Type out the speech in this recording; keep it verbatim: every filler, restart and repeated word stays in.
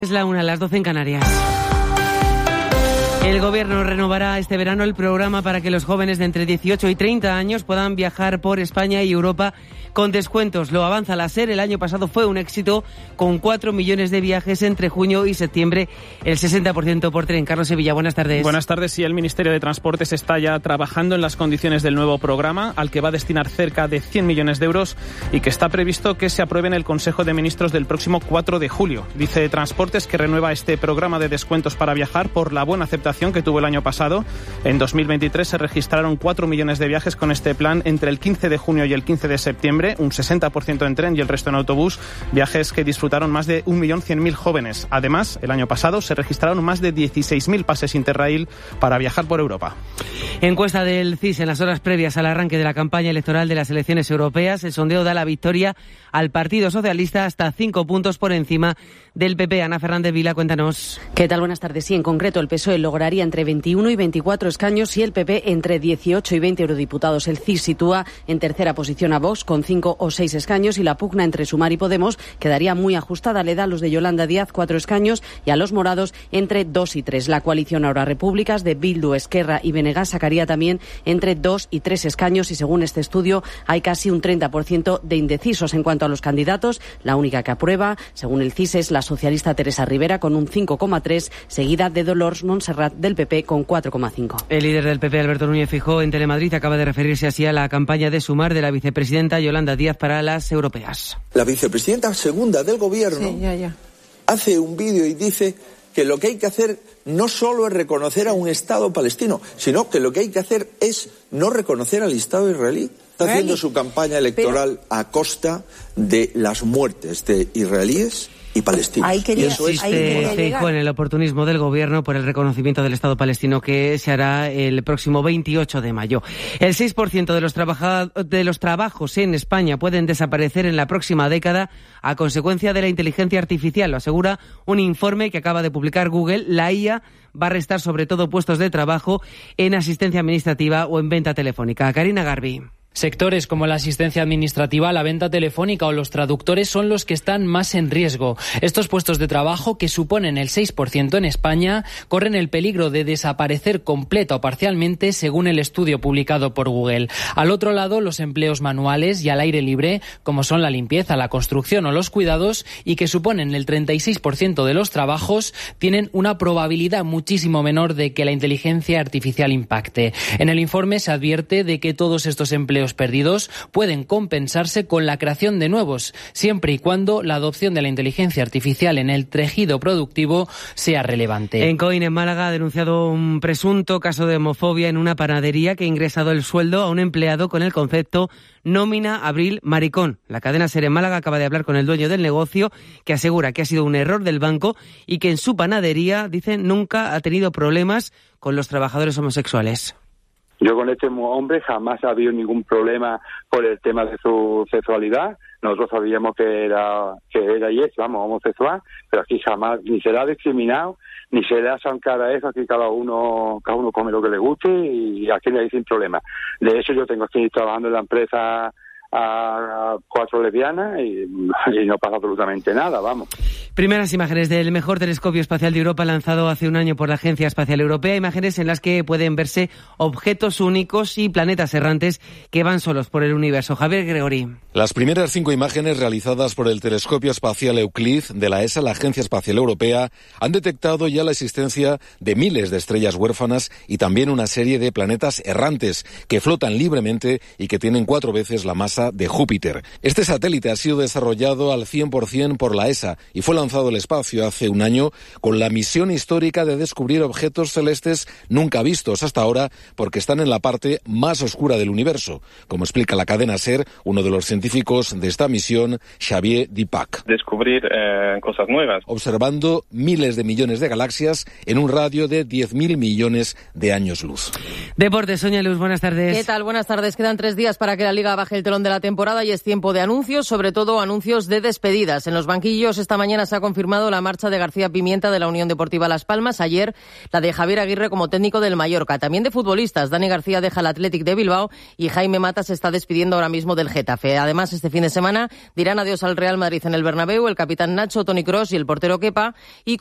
Es la una, las doce en Canarias. El Gobierno renovará este verano el programa para que los jóvenes de entre dieciocho y treinta años puedan viajar por España y Europa con descuentos. Lo avanza la SER. El año pasado fue un éxito con cuatro millones de viajes entre junio y septiembre, el sesenta por ciento por tren. Carlos Sevilla, buenas tardes. Buenas tardes. Sí, el Ministerio de Transportes está ya trabajando en las condiciones del nuevo programa, al que va a destinar cerca de cien millones de euros y que está previsto que se apruebe en el Consejo de Ministros del próximo cuatro de julio. Dice Transportes que renueva este programa de descuentos para viajar por la buena aceptación que tuvo el año pasado. En dos mil veintitrés se registraron cuatro millones de viajes con este plan entre el quince de junio y el quince de septiembre, un sesenta por ciento en tren y el resto en autobús, viajes que disfrutaron más de un millón cien mil jóvenes. Además, el año pasado se registraron más de dieciséis mil pases Interrail para viajar por Europa. Encuesta del C I S en las horas previas al arranque de la campaña electoral de las elecciones europeas. El sondeo da la victoria al Partido Socialista hasta cinco puntos por encima del P P. Ana Fernández Vila, cuéntanos. ¿Qué tal? Buenas tardes. Sí, en concreto el P S O E lograría entre veintiuno y veinticuatro escaños y el P P entre dieciocho y veinte eurodiputados. El C I S sitúa en tercera posición a Vox con cinco o seis escaños y la pugna entre Sumar y Podemos quedaría muy ajustada. Le da a los de Yolanda Díaz cuatro escaños y a los morados entre dos y tres. La coalición Ahora Repúblicas de Bildu, Esquerra y Benegas sacaría también entre dos y tres escaños y según este estudio hay casi un treinta por ciento de indecisos. En cuanto a los candidatos, la única que aprueba, según el C I S, es la socialista Teresa Rivera con un cinco coma tres, seguida de Dolors Montserrat del P P con cuatro coma cinco. El líder del P P, Alberto Núñez Feijóo, en Telemadrid acaba de referirse así a la campaña de Sumar de la vicepresidenta Yolanda Díaz para las europeas. La vicepresidenta segunda del gobierno sí, ya, ya. hace un vídeo y dice que lo que hay que hacer no solo es reconocer a un Estado palestino, sino que lo que hay que hacer es no reconocer al Estado israelí. Está haciendo su campaña electoral Pero... a costa de las muertes de israelíes y palestinos. Ahí quería, y eso es Feijóo en el oportunismo del gobierno por el reconocimiento del Estado palestino que se hará el próximo veintiocho de mayo. El seis por ciento de los, trabaja, de los trabajos en España pueden desaparecer en la próxima década a consecuencia de la inteligencia artificial. Lo asegura un informe que acaba de publicar Google. La I A va a restar sobre todo puestos de trabajo en asistencia administrativa o en venta telefónica. Karina Garbi. Sectores como la asistencia administrativa, la venta telefónica o los traductores son los que están más en riesgo. Estos puestos de trabajo, que suponen el seis por ciento en España, corren el peligro de desaparecer completa o parcialmente, según el estudio publicado por Google. Al otro lado, los empleos manuales y al aire libre, como son la limpieza, la construcción o los cuidados, y que suponen el treinta y seis por ciento de los trabajos, tienen una probabilidad muchísimo menor de que la inteligencia artificial impacte. En el informe se advierte de que todos estos empleos perdidos pueden compensarse con la creación de nuevos, siempre y cuando la adopción de la inteligencia artificial en el tejido productivo sea relevante. En Coín, en Málaga, ha denunciado un presunto caso de homofobia en una panadería que ha ingresado el sueldo a un empleado con el concepto nómina abril maricón. La cadena SER en Málaga acaba de hablar con el dueño del negocio, que asegura que ha sido un error del banco y que en su panadería, dicen, nunca ha tenido problemas con los trabajadores homosexuales. Yo con este hombre jamás ha habido ningún problema por el tema de su sexualidad. Nosotros sabíamos que era que era y es, vamos, homosexual, pero aquí jamás ni se le ha discriminado, ni se le ha zancado a eso. Aquí cada uno cada uno come lo que le guste y aquí le hay sin problema. De hecho, yo tengo aquí trabajando en la empresa a cuatro lesbianas y, y no pasa absolutamente nada, vamos. Primeras imágenes del mejor telescopio espacial de Europa lanzado hace un año por la Agencia Espacial Europea, imágenes en las que pueden verse objetos únicos y planetas errantes que van solos por el universo. Javier Gregori. Las primeras cinco imágenes realizadas por el telescopio espacial Euclid de la E S A, la Agencia Espacial Europea, han detectado ya la existencia de miles de estrellas huérfanas y también una serie de planetas errantes que flotan libremente y que tienen cuatro veces la masa de Júpiter. Este satélite ha sido desarrollado al cien por ciento por la E S A y fue lanzado al espacio hace un año con la misión histórica de descubrir objetos celestes nunca vistos hasta ahora porque están en la parte más oscura del universo, como explica la cadena SER, uno de los científicos de esta misión, Xavier Dipac. Descubrir eh, cosas nuevas. Observando miles de millones de galaxias en un radio de diez mil millones de años luz. Deportes, Sonia Luz, buenas tardes. ¿Qué tal? Buenas tardes. Quedan tres días para que la Liga baje el telón de la temporada y es tiempo de anuncios, sobre todo anuncios de despedidas. En los banquillos esta mañana se ha confirmado la marcha de García Pimienta de la Unión Deportiva Las Palmas. Ayer la de Javier Aguirre como técnico del Mallorca. También de futbolistas. Dani García deja el Athletic de Bilbao y Jaime Mata se está despidiendo ahora mismo del Getafe. Además, este fin de semana dirán adiós al Real Madrid en el Bernabéu el capitán Nacho, Toni Kroos y el portero Kepa. Y